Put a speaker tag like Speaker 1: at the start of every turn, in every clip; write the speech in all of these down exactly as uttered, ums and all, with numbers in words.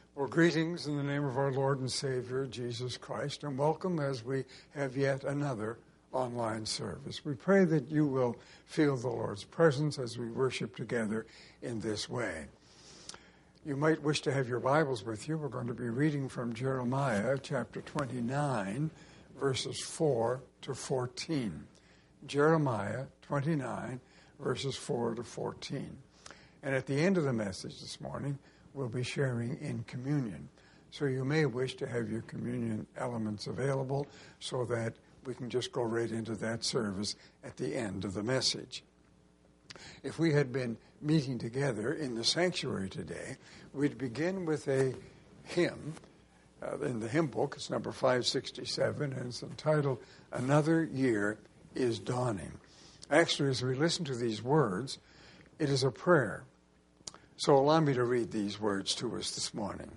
Speaker 1: Well, greetings in the name of our Lord and Savior, Jesus Christ, and welcome as we have yet another online service. We pray that you will feel the Lord's presence as we worship together in this way. You might wish to have your Bibles with you. We're going to be reading from Jeremiah chapter twenty-nine, verses four to fourteen. Jeremiah twenty-nine, verses four to fourteen. And at the end of the message this morning, we'll be sharing in communion. So you may wish to have your communion elements available so that we can just go right into that service at the end of the message. If we had been meeting together in the sanctuary today, we'd begin with a hymn. Uh, in the hymn book, it's number five sixty-seven, and it's entitled, Another Year is Dawning. Actually, as we listen to these words, it is a prayer. So allow me to read these words to us this morning.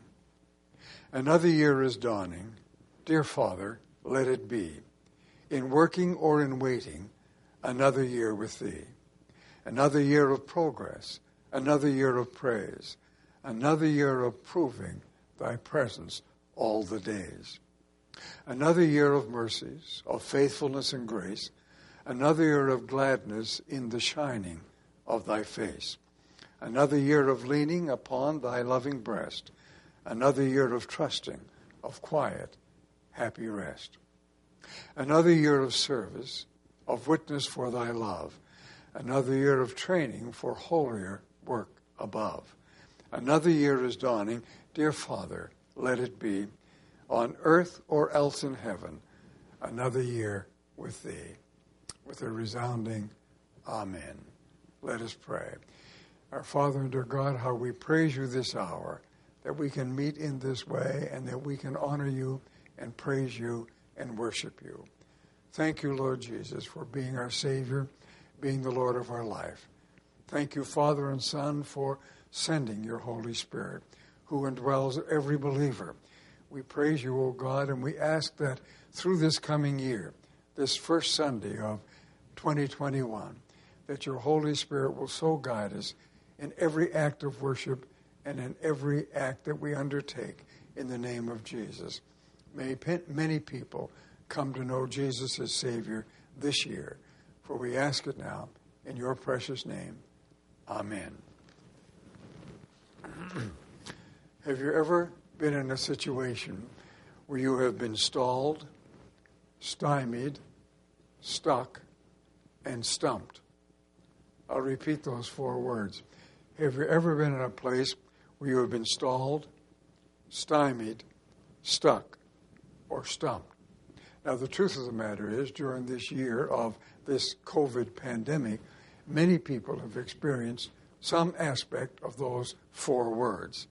Speaker 1: Another year is dawning. Dear Father, let it be. In working or in waiting, another year with Thee. Another year of progress. Another year of praise. Another year of proving Thy presence all the days. Another year of mercies, of faithfulness and grace. Another year of gladness in the shining of Thy face. Another year of leaning upon Thy loving breast. Another year of trusting, of quiet, happy rest. Another year of service, of witness for Thy love. Another year of training for holier work above. Another year is dawning. Dear Father, let it be, on earth or else in heaven, another year with Thee. With a resounding Amen. Let us pray. Our Father and our God, how we praise You this hour, that we can meet in this way and that we can honor You and praise You and worship You. Thank You, Lord Jesus, for being our Savior, being the Lord of our life. Thank You, Father and Son, for sending Your Holy Spirit, who indwells every believer. We praise You, O God, and we ask that through this coming year, this first Sunday of twenty twenty-one, that Your Holy Spirit will so guide us in every act of worship and in every act that we undertake in the name of Jesus. May many people come to know Jesus as Savior this year, for we ask it now in Your precious name. Amen. Have you ever been in a situation where you have been stalled, stymied, stuck, and stumped? I'll repeat those four words. Have you ever been in a place where you have been stalled, stymied, stuck, or stumped? Now, the truth of the matter is, during this year of this COVID pandemic, many people have experienced some aspect of those four words.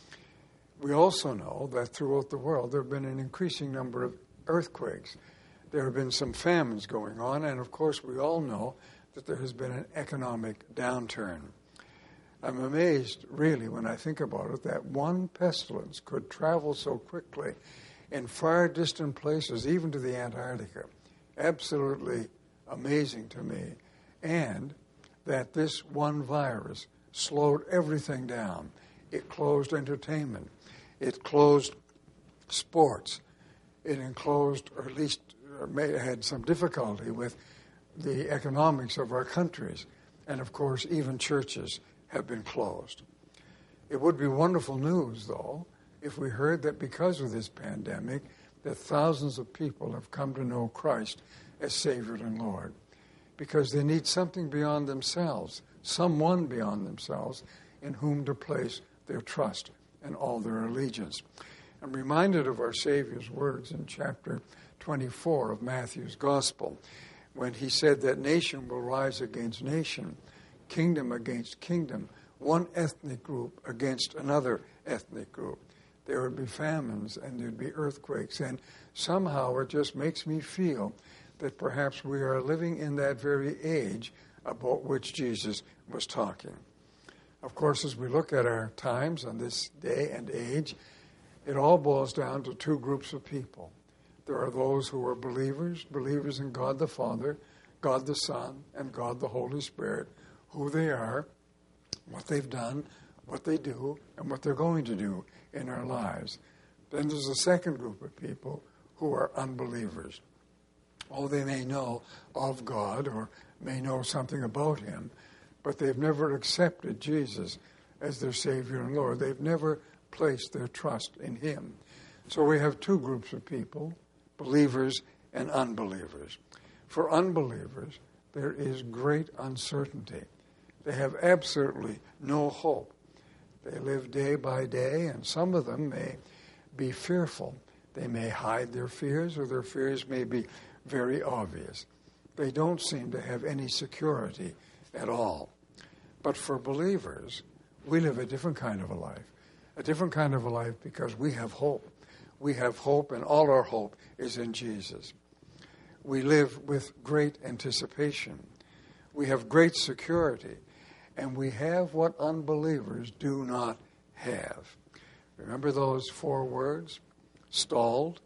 Speaker 1: We also know that throughout the world there have been an increasing number of earthquakes. There have been some famines going on, and of course we all know that there has been an economic downturn. I'm amazed, really, when I think about it, that one pestilence could travel so quickly in far distant places, even to the Antarctica. Absolutely amazing to me. And that this one virus slowed everything down. It closed entertainment. It closed sports. It enclosed, or at least may, had some difficulty with the economics of our countries. And, of course, even churches have been closed. It would be wonderful news, though, if we heard that because of this pandemic, that thousands of people have come to know Christ as Savior and Lord, because they need something beyond themselves, someone beyond themselves, in whom to place their trust and all their allegiance. I'm reminded of our Savior's words in chapter twenty-four of Matthew's Gospel, when he said that nation will rise against nation, kingdom against kingdom, one ethnic group against another ethnic group. There would be famines and there'd be earthquakes. And somehow it just makes me feel that perhaps we are living in that very age about which Jesus was talking. Of course, as we look at our times on this day and age, it all boils down to two groups of people. There are those who are believers, believers in God the Father, God the Son, and God the Holy Spirit, who they are, what they've done, what they do and what they're going to do in our lives. Then there's a second group of people who are unbelievers. Oh, they may know of God or may know something about him, but they've never accepted Jesus as their Savior and Lord. They've never placed their trust in him. So we have two groups of people, believers and unbelievers. For unbelievers, there is great uncertainty. They have absolutely no hope. They live day by day, and some of them may be fearful. They may hide their fears, or their fears may be very obvious. They don't seem to have any security at all. But for believers, we live a different kind of a life. A different kind of a life because we have hope. We have hope, and all our hope is in Jesus. We live with great anticipation. We have great security. And we have what unbelievers do not have. Remember those four words? Stalled,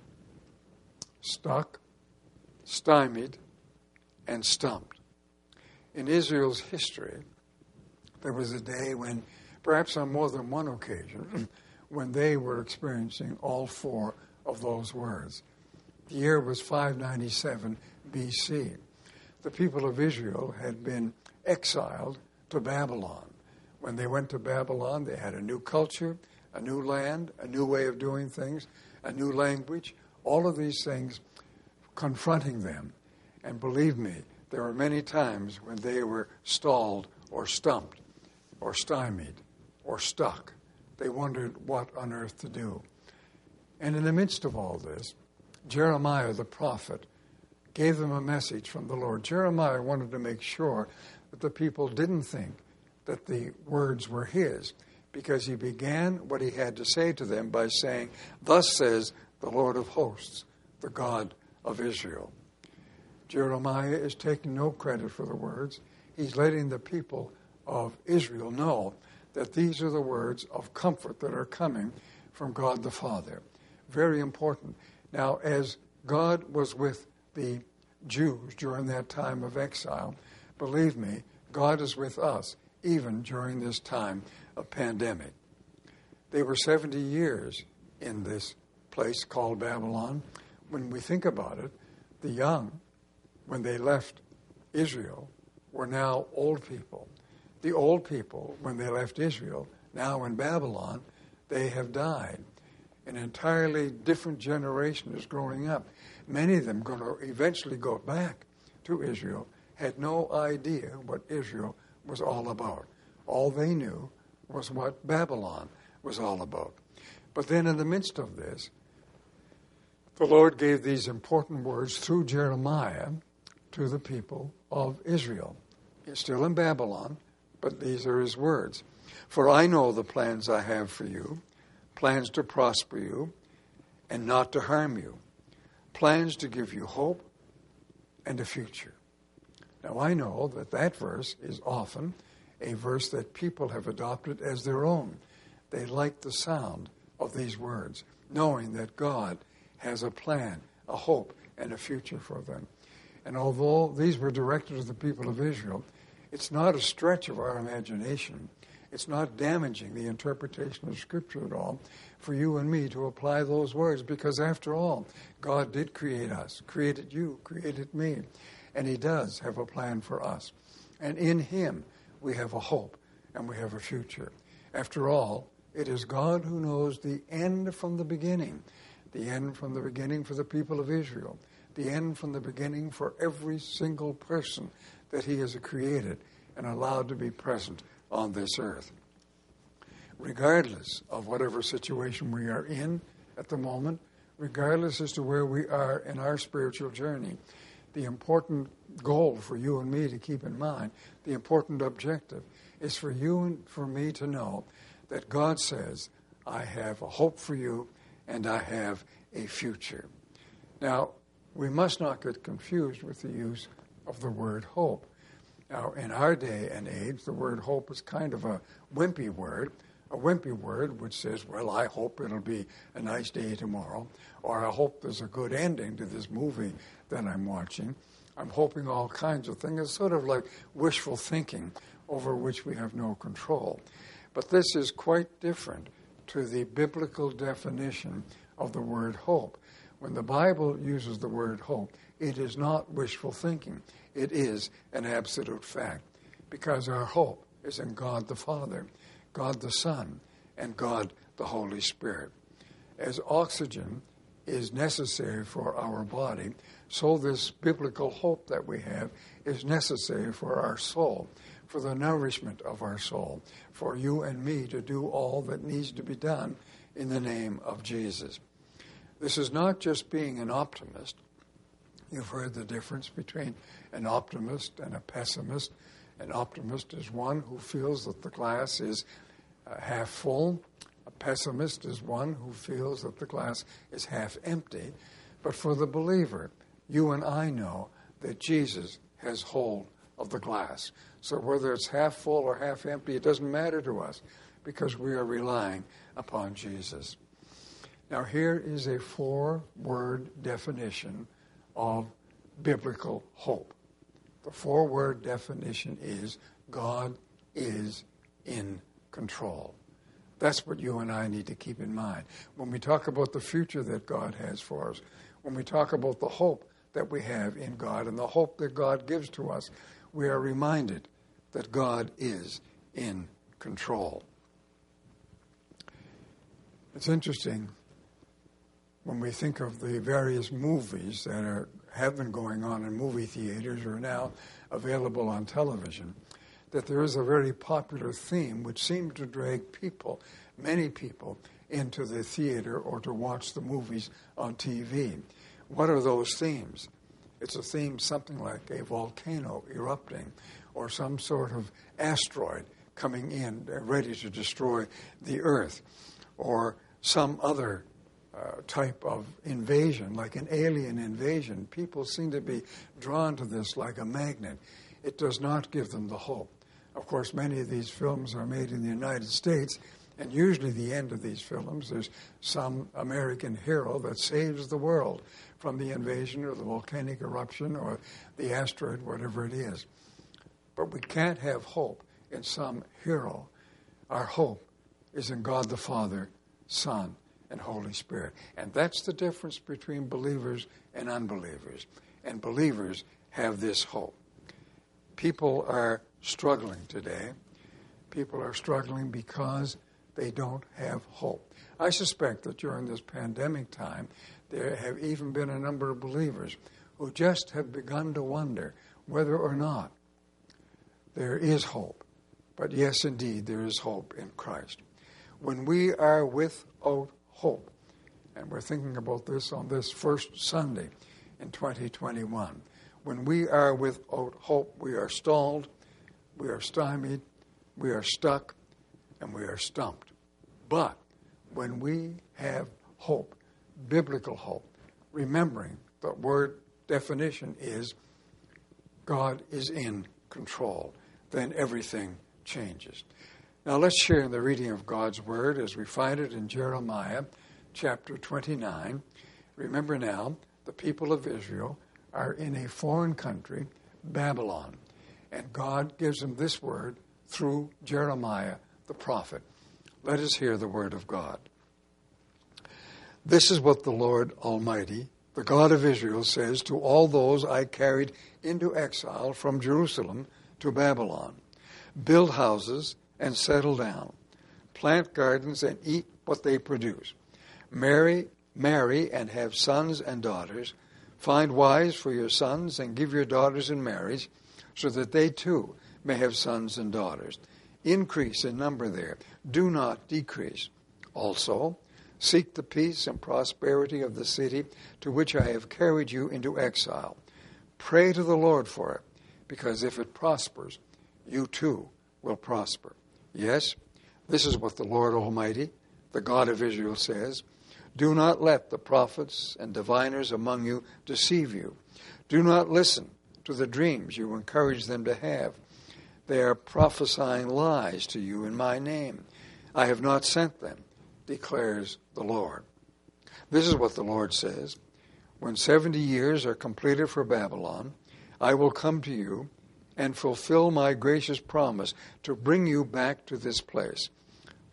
Speaker 1: stuck, stymied, and stumped. In Israel's history, there was a day when, perhaps on more than one occasion, when they were experiencing all four of those words. The year was five ninety-seven B C. The people of Israel had been exiled to Babylon. When they went to Babylon, they had a new culture, a new land, a new way of doing things, a new language, all of these things confronting them. And believe me, there were many times when they were stalled or stumped or stymied or stuck. They wondered what on earth to do. And in the midst of all this, Jeremiah the prophet gave them a message from the Lord. Jeremiah wanted to make sure that the people didn't think that the words were his, because he began what he had to say to them by saying, "Thus says the Lord of hosts, the God of Israel." Jeremiah is taking no credit for the words. He's letting the people of Israel know that these are the words of comfort that are coming from God the Father. Very important. Now, as God was with the Jews during that time of exile, believe me, God is with us even during this time of pandemic. They were seventy years in this place called Babylon. When we think about it, the young, when they left Israel, were now old people. The old people, when they left Israel, now in Babylon, they have died. An entirely different generation is growing up. Many of them going to eventually go back to Israel, had no idea what Israel was all about. All they knew was what Babylon was all about. But then in the midst of this, the Lord gave these important words through Jeremiah to the people of Israel. He's still in Babylon, but these are his words. "For I know the plans I have for you, plans to prosper you and not to harm you, plans to give you hope and a future." Now, I know that that verse is often a verse that people have adopted as their own. They like the sound of these words, knowing that God has a plan, a hope, and a future for them. And although these were directed to the people of Israel, it's not a stretch of our imagination. It's not damaging the interpretation of Scripture at all for you and me to apply those words, because after all, God did create us, created you, created me, and he does have a plan for us. And in him, we have a hope and we have a future. After all, it is God who knows the end from the beginning, the end from the beginning for the people of Israel, the end from the beginning for every single person that he has created and allowed to be present on this earth. Regardless of whatever situation we are in at the moment, regardless as to where we are in our spiritual journey, the important goal for you and me to keep in mind, the important objective, is for you and for me to know that God says, I have a hope for you and I have a future. Now, we must not get confused with the use of the word hope. Now, in our day and age, the word hope is kind of a wimpy word, a wimpy word which says, well, I hope it'll be a nice day tomorrow, or I hope there's a good ending to this movie that I'm watching. I'm hoping all kinds of things. It's sort of like wishful thinking over which we have no control. But this is quite different to the biblical definition of the word hope. When the Bible uses the word hope, it is not wishful thinking. It is an absolute fact, because our hope is in God the Father, God the Son, and God the Holy Spirit. As oxygen is necessary for our body, so this biblical hope that we have is necessary for our soul, for the nourishment of our soul, for you and me to do all that needs to be done in the name of Jesus. This is not just being an optimist. You've heard the difference between an optimist and a pessimist. An optimist is one who feels that the glass is uh, half full. A pessimist is one who feels that the glass is half empty. But for the believer, you and I know that Jesus has hold of the glass. So whether it's half full or half empty, it doesn't matter to us, because we are relying upon Jesus. Now here is a four-word definition of biblical hope. The four-word definition is God is in control. That's what you and I need to keep in mind. When we talk about the future that God has for us, when we talk about the hope that we have in God and the hope that God gives to us, we are reminded that God is in control. It's interesting when we think of the various movies that are, have been going on in movie theaters or are now available on television, that there is a very popular theme which seems to drag people, many people, into the theater or to watch the movies on T V. What are those themes? It's a theme something like a volcano erupting or some sort of asteroid coming in ready to destroy the earth, or some other uh, type of invasion, like an alien invasion. People seem to be drawn to this like a magnet. It does not give them the hope. Of course, many of these films are made in the United States, and usually the end of these films, there's some American hero that saves the world from the invasion or the volcanic eruption or the asteroid, whatever it is. But we can't have hope in some hero. Our hope is in God the Father, Son, and Holy Spirit. And that's the difference between believers and unbelievers. And believers have this hope. People are struggling today. People are struggling because they don't have hope. I suspect that during this pandemic time, there have even been a number of believers who just have begun to wonder whether or not there is hope. But yes, indeed, there is hope in Christ. When we are without hope, and we're thinking about this on this first Sunday in twenty twenty-one, when we are without hope, we are stalled, we are stymied, we are stuck, and we are stumped. But when we have hope, biblical hope, remembering the word definition is God is in control, then everything changes. Now let's share in the reading of God's word as we find it in Jeremiah chapter twenty-nine. Remember now, the people of Israel are in a foreign country, Babylon, and God gives them this word through Jeremiah the prophet. Let us hear the word of God. This is what the Lord Almighty, the God of Israel, says to all those I carried into exile from Jerusalem to Babylon. Build houses and settle down. Plant gardens and eat what they produce. Marry, marry and have sons and daughters. Find wives for your sons and give your daughters in marriage, so that they too may have sons and daughters. Increase in number there. Do not decrease. Also, seek the peace and prosperity of the city to which I have carried you into exile. Pray to the Lord for it, because if it prospers, you too will prosper. Yes, this is what the Lord Almighty, the God of Israel, says. Do not let the prophets and diviners among you deceive you. Do not listen to the dreams you encourage them to have. They are prophesying lies to you in my name. I have not sent them, declares the Lord. This is what the Lord says. When seventy years are completed for Babylon, I will come to you and fulfill my gracious promise to bring you back to this place.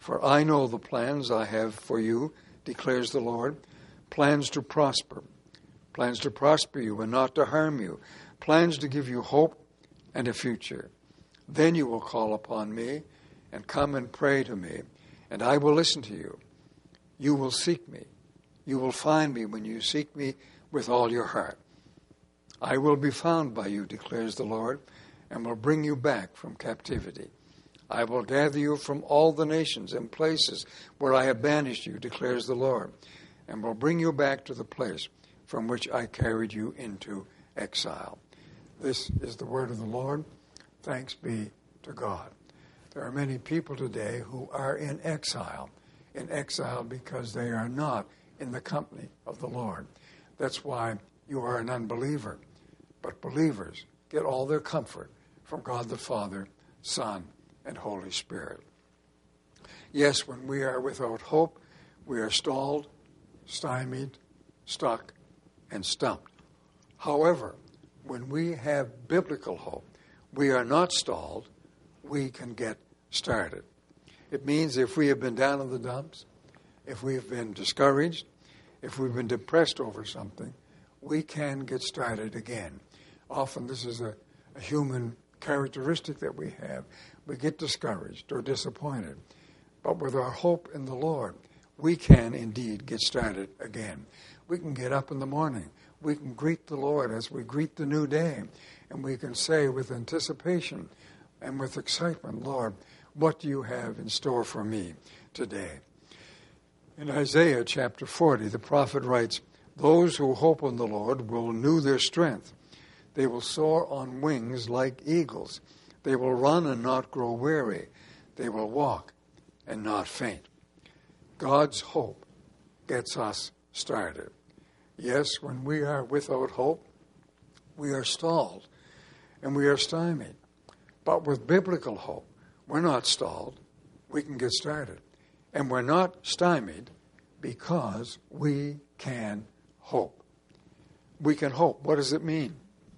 Speaker 1: For I know the plans I have for you, declares the Lord, plans to prosper, plans to prosper you and not to harm you, plans to give you hope and a future. Then you will call upon me and come and pray to me, and I will listen to you. You will seek me. You will find me when you seek me with all your heart. I will be found by you, declares the Lord, and will bring you back from captivity. I will gather you from all the nations and places where I have banished you, declares the Lord, and will bring you back to the place from which I carried you into exile. This is the word of the Lord. Thanks be to God. There are many people today who are in exile, in exile because they are not in the company of the Lord. That's why you are an unbeliever. But believers get all their comfort from God the Father, Son, and Holy Spirit. Yes, when we are without hope, we are stalled, stymied, stuck, and stumped. However, when we have biblical hope, we are not stalled, we can get started. It means if we have been down in the dumps, if we have been discouraged, if we've been depressed over something, we can get started again. Often this is a, a human characteristic that we have. We get discouraged or disappointed. But with our hope in the Lord, we can indeed get started again. We can get up in the morning. We can greet the Lord as we greet the new day. And we can say with anticipation and with excitement, Lord, what do you have in store for me today? In Isaiah chapter forty, the prophet writes, those who hope in the Lord will renew their strength. They will soar on wings like eagles. They will run and not grow weary. They will walk and not faint. God's hope gets us started. Yes, when we are without hope, we are stalled and we are stymied. But with biblical hope, we're not stalled. We can get started. And we're not stymied because we can hope. We can hope. What does it mean?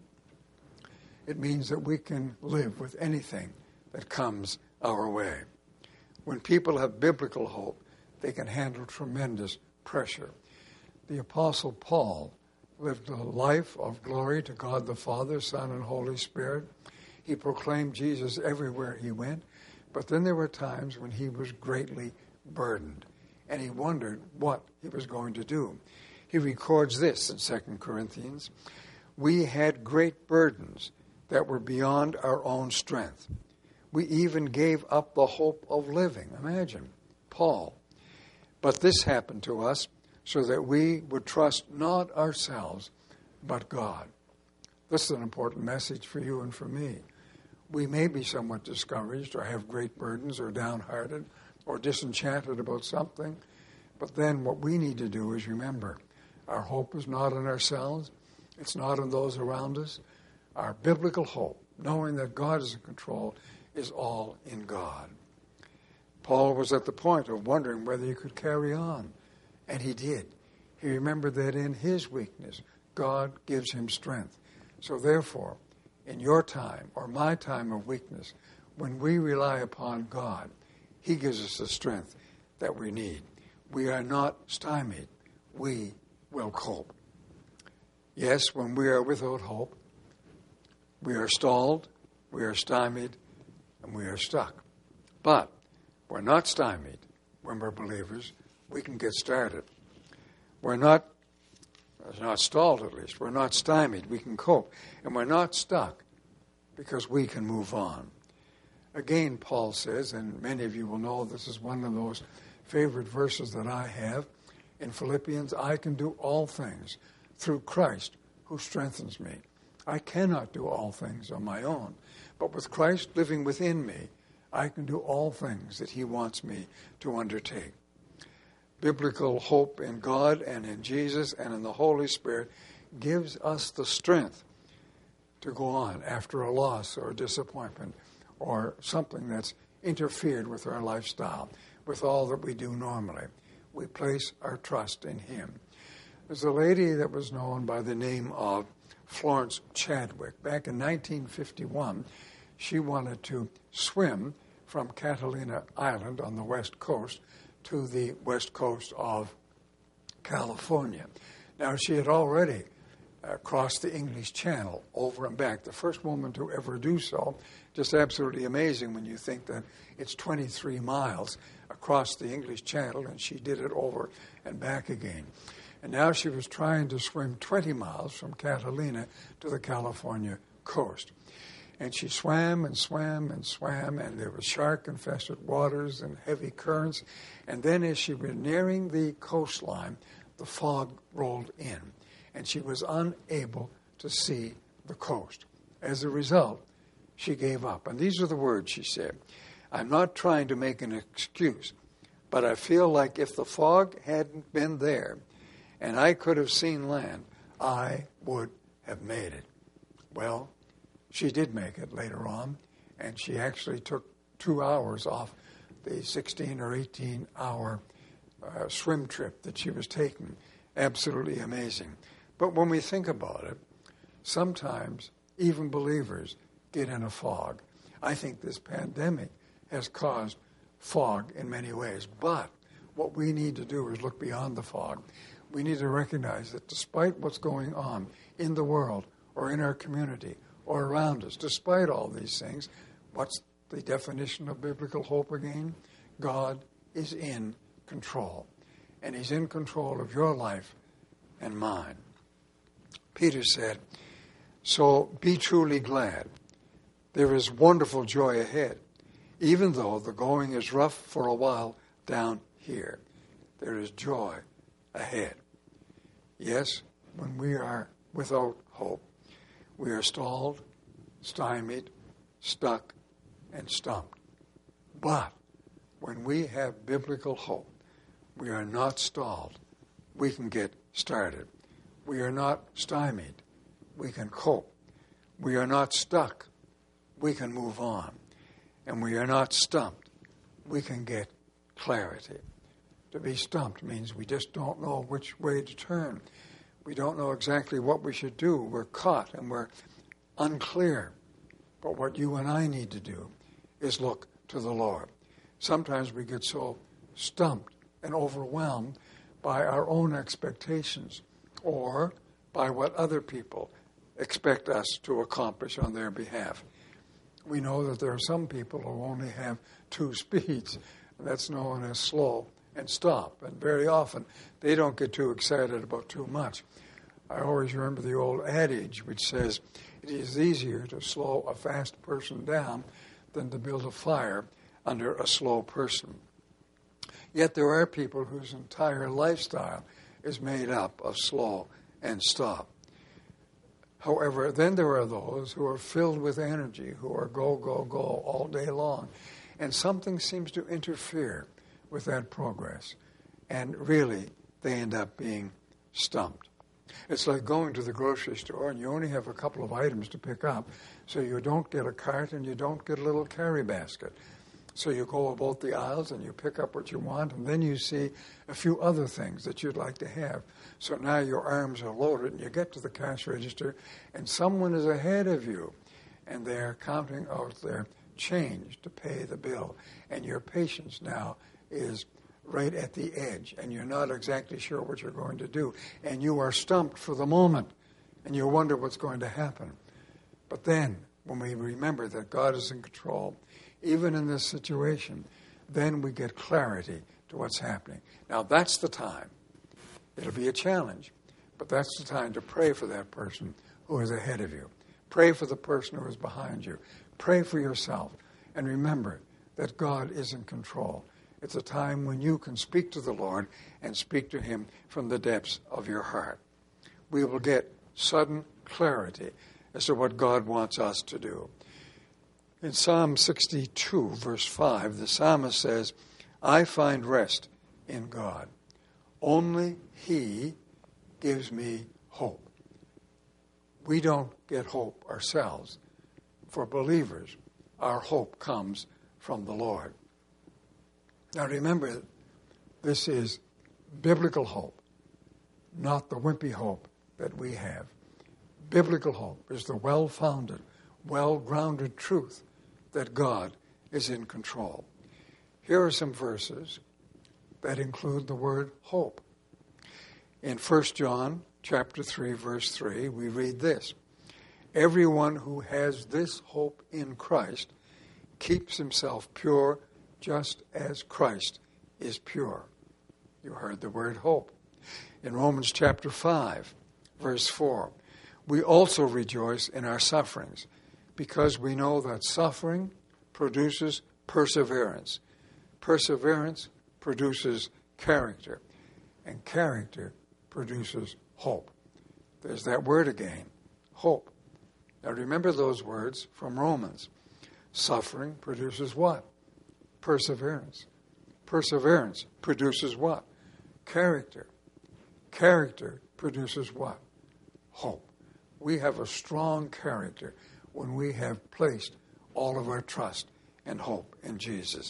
Speaker 1: It means that we can live with anything that comes our way. When people have biblical hope, they can handle tremendous pressure. The Apostle Paul lived a life of glory to God the Father, Son, and Holy Spirit. He proclaimed Jesus everywhere he went, but then there were times when he was greatly burdened, and he wondered what he was going to do. He records this in Second Corinthians, we had great burdens that were beyond our own strength. We even gave up the hope of living. Imagine, Paul. But this happened to us so that we would trust not ourselves, but God. This is an important message for you and for me. We may be somewhat discouraged or have great burdens or downhearted or disenchanted about something, but then what we need to do is remember, our hope is not in ourselves. It's not in those around us. Our biblical hope, knowing that God is in control, is all in God. Paul was at the point of wondering whether he could carry on, and he did. He remembered that in his weakness, God gives him strength. So therefore, in your time or my time of weakness, when we rely upon God, he gives us the strength that we need. We are not stymied. We will cope. Yes, when we are without hope, we are stalled, we are stymied, and we are stuck. But we're not stymied when we're believers. We can get started. We're not, not stalled at least. We're not stymied. We can cope. And we're not stuck because we can move on. Again, Paul says, and many of you will know this is one of those favorite verses that I have, in Philippians, I can do all things through Christ who strengthens me. I cannot do all things on my own, but with Christ living within me, I can do all things that he wants me to undertake. Biblical hope in God and in Jesus and in the Holy Spirit gives us the strength to go on after a loss or a disappointment or something that's interfered with our lifestyle, with all that we do normally. We place our trust in him. There's a lady that was known by the name of Florence Chadwick. Back in nineteen fifty-one, she wanted to swim from Catalina Island on the west coast to the west coast of California. Now, she had already uh, crossed the English Channel over and back, the first woman to ever do so. Just absolutely amazing when you think that it's twenty-three miles across the English Channel, and she did it over and back again. And now she was trying to swim twenty miles from Catalina to the California coast. And she swam and swam and swam, and there were shark-infested waters and heavy currents. And then as she was nearing the coastline, the fog rolled in, and she was unable to see the coast. As a result, she gave up. And these are the words she said. "I'm not trying to make an excuse, but I feel like if the fog hadn't been there and I could have seen land, I would have made it." Well, she did make it later on, and she actually took two hours off the sixteen or eighteen hour uh, swim trip that she was taking. Absolutely amazing. But when we think about it, sometimes even believers get in a fog. I think this pandemic has caused fog in many ways, but what we need to do is look beyond the fog. We need to recognize that despite what's going on in the world or in our community or around us, despite all these things, what's the definition of biblical hope again? God is in control, and he's in control of your life and mine. Peter said, "So be truly glad. There is wonderful joy ahead, even though the going is rough for a while down here. There is joy ahead." Yes, when we are without hope, we are stalled, stymied, stuck, and stumped. But when we have biblical hope, we are not stalled. We can get started. We are not stymied. We can cope. We are not stuck. We can move on. And we are not stumped. We can get clarity. To be stumped means we just don't know which way to turn. We don't know exactly what we should do. We're caught and we're unclear. But what you and I need to do is look to the Lord. Sometimes we get so stumped and overwhelmed by our own expectations or by what other people expect us to accomplish on their behalf. We know that there are some people who only have two speeds. That's known as slow and stop. And very often, they don't get too excited about too much. I always remember the old adage which says, it is easier to slow a fast person down than to build a fire under a slow person. Yet there are people whose entire lifestyle is made up of slow and stop. However, then there are those who are filled with energy, who are go, go, go all day long. And something seems to interfere with that progress. And really, they end up being stumped. It's like going to the grocery store and you only have a couple of items to pick up. So you don't get a cart and you don't get a little carry basket. So you go about the aisles and you pick up what you want, and then you see a few other things that you'd like to have. So now your arms are loaded and you get to the cash register and someone is ahead of you and they're counting out their change to pay the bill. And your patience now is right at the edge and you're not exactly sure what you're going to do. And you are stumped for the moment and you wonder what's going to happen. But then when we remember that God is in control, even in this situation, then we get clarity to what's happening. Now, that's the time. It'll be a challenge, but that's the time to pray for that person who is ahead of you. Pray for the person who is behind you. Pray for yourself. And remember that God is in control. It's a time when you can speak to the Lord and speak to him from the depths of your heart. We will get sudden clarity as to what God wants us to do. In Psalm sixty-two, verse five, the psalmist says, "I find rest in God. Only he gives me hope." We don't get hope ourselves. For believers, our hope comes from the Lord. Now remember, this is biblical hope, not the wimpy hope that we have. Biblical hope is the well-founded, well-grounded truth that God is in control. Here are some verses that include the word hope. In First John chapter three, verse three, we read this: everyone who has this hope in Christ keeps himself pure just as Christ is pure. You heard the word hope. In Romans chapter five, verse four, we also rejoice in our sufferings because we know that suffering produces perseverance. Perseverance produces character, and character produces hope. There's that word again, hope. Now remember those words from Romans. Suffering produces what? Perseverance. Perseverance produces what? Character. Character produces what? Hope. We have a strong character when we have placed all of our trust and hope in Jesus.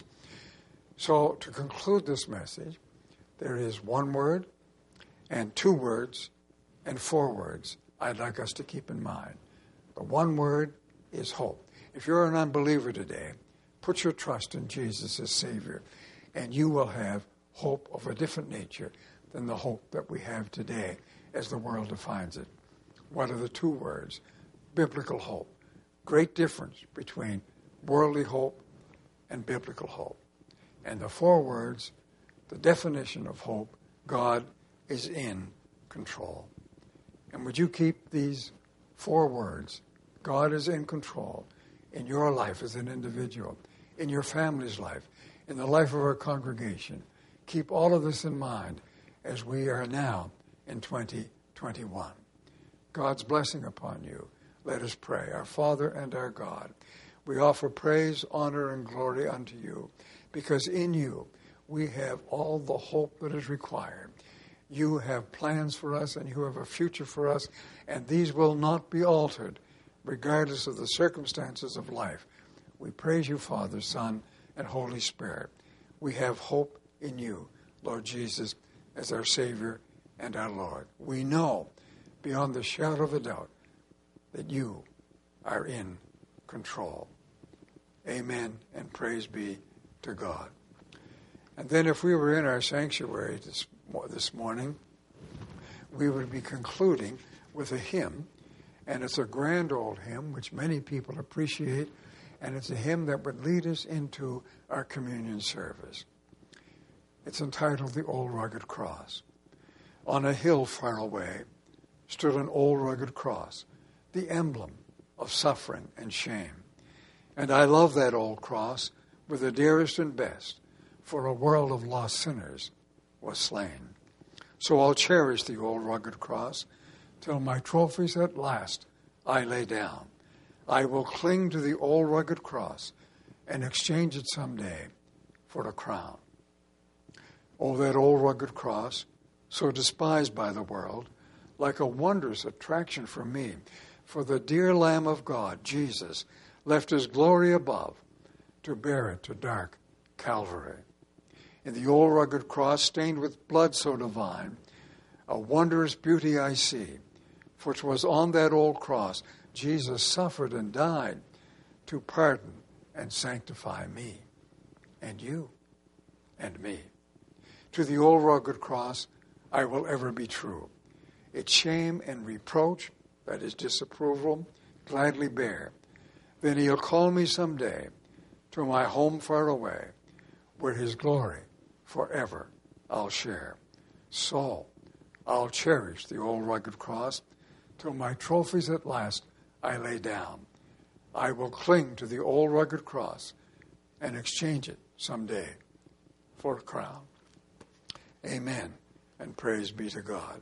Speaker 1: So to conclude this message, there is one word and two words and four words I'd like us to keep in mind. The one word is hope. If you're an unbeliever today, put your trust in Jesus as Savior, and you will have hope of a different nature than the hope that we have today as the world defines it. What are the two words? Biblical hope. Great difference between worldly hope and biblical hope. And the four words, the definition of hope: God is in control. And would you keep these four words, God is in control, in your life as an individual, in your family's life, in the life of our congregation? Keep all of this in mind as we are now in twenty twenty-one. God's blessing upon you. Let us pray. Our Father and our God, we offer praise, honor, and glory unto you, because in you we have all the hope that is required. You have plans for us, and you have a future for us, and these will not be altered, regardless of the circumstances of life. We praise you, Father, Son, and Holy Spirit. We have hope in you, Lord Jesus, as our Savior and our Lord. We know, beyond the shadow of a doubt, that you are in control. Amen, and praise be to God. And then if we were in our sanctuary this, this morning, we would be concluding with a hymn, and it's a grand old hymn which many people appreciate, and it's a hymn that would lead us into our communion service. It's entitled The Old Rugged Cross. On a hill far away stood an old rugged cross, the emblem of suffering and shame. And I love that old cross with the dearest and best, for a world of lost sinners was slain. So I'll cherish the old rugged cross till my trophies at last I lay down. I will cling to the old rugged cross and exchange it someday for a crown. Oh, that old rugged cross, so despised by the world, like a wondrous attraction for me, for the dear Lamb of God, Jesus, left his glory above to bear it to dark Calvary. In the old rugged cross, stained with blood so divine, a wondrous beauty I see, for 'twas on that old cross Jesus suffered and died to pardon and sanctify me, and you, and me. To the old rugged cross I will ever be true. Its shame and reproach, that is disapproval, gladly bear. Then he'll call me someday to my home far away, where his glory forever I'll share. So I'll cherish the old rugged cross till my trophies at last I lay down. I will cling to the old rugged cross and exchange it someday for a crown. Amen, and praise be to God.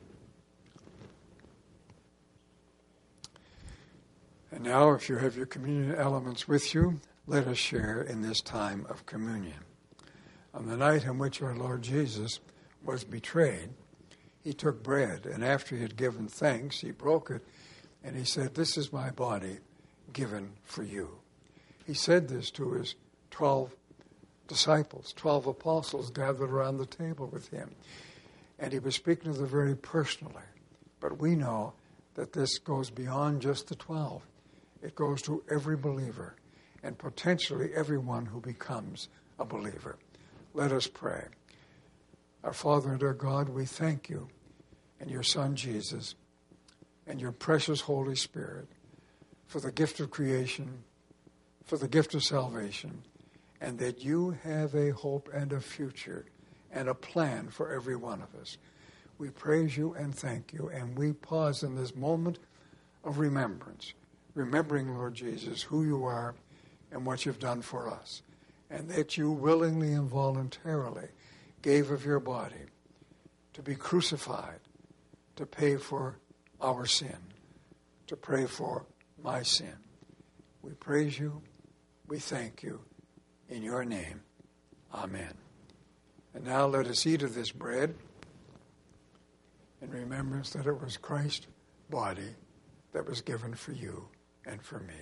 Speaker 1: And now, if you have your communion elements with you, let us share in this time of communion. On the night in which our Lord Jesus was betrayed, he took bread, and after he had given thanks, he broke it, and he said, "This is my body given for you." He said this to his twelve disciples, twelve apostles gathered around the table with him. And he was speaking to them very personally. But we know that this goes beyond just the twelve. It goes to every believer. and potentially everyone who becomes a believer. Let us pray. Our Father and our God, we thank you and your Son Jesus and your precious Holy Spirit for the gift of creation, for the gift of salvation, and that you have a hope and a future and a plan for every one of us. We praise you and thank you, and we pause in this moment of remembrance, remembering, Lord Jesus, who you are and what you've done for us, and that you willingly and voluntarily gave of your body to be crucified, to pay for our sin, to pray for my sin. We praise you. We thank you. In your name, amen. And now let us eat of this bread in remembrance that it was Christ's body that was given for you and for me.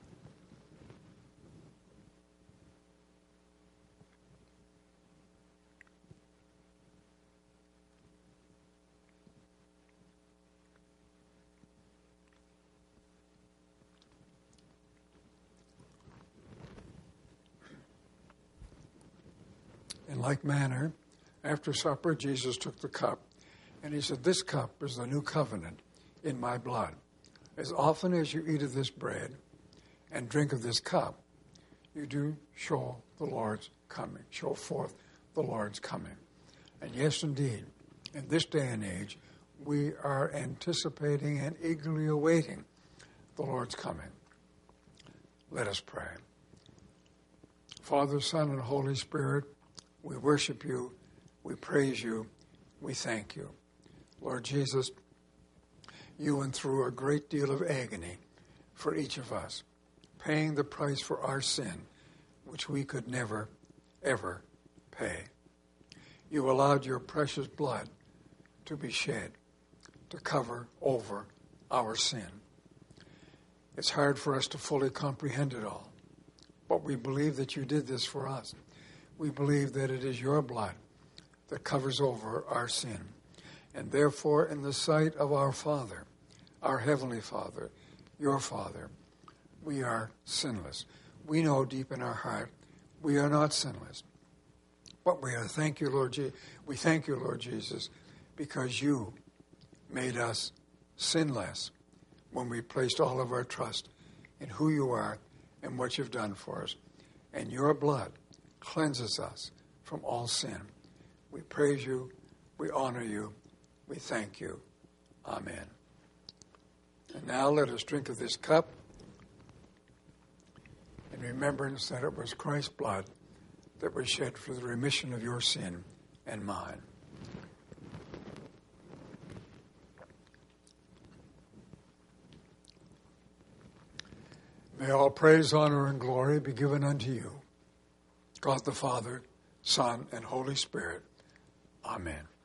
Speaker 1: In like manner, after supper, Jesus took the cup, and he said, "This cup is the new covenant in my blood. As often as you eat of this bread and drink of this cup, you do show the Lord's coming, show forth the Lord's coming." And yes, indeed, in this day and age, we are anticipating and eagerly awaiting the Lord's coming. Let us pray. Father, Son, and Holy Spirit, we worship you, we praise you, we thank you. Lord Jesus, you went through a great deal of agony for each of us, paying the price for our sin, which we could never, ever pay. You allowed your precious blood to be shed to cover over our sin. It's hard for us to fully comprehend it all, but we believe that you did this for us. We believe that it is your blood that covers over our sin. And therefore, in the sight of our Father, our Heavenly Father, your Father, we are sinless. We know deep in our heart we are not sinless. But we are, thank you, Lord Je- we thank you, Lord Jesus, because you made us sinless when we placed all of our trust in who you are and what you've done for us. And your blood cleanses us from all sin. We praise you, we honor you, we thank you. Amen. And now let us drink of this cup in remembrance that it was Christ's blood that was shed for the remission of your sin and mine. May all praise, honor, and glory be given unto you, God the Father, Son, and Holy Spirit. Amen.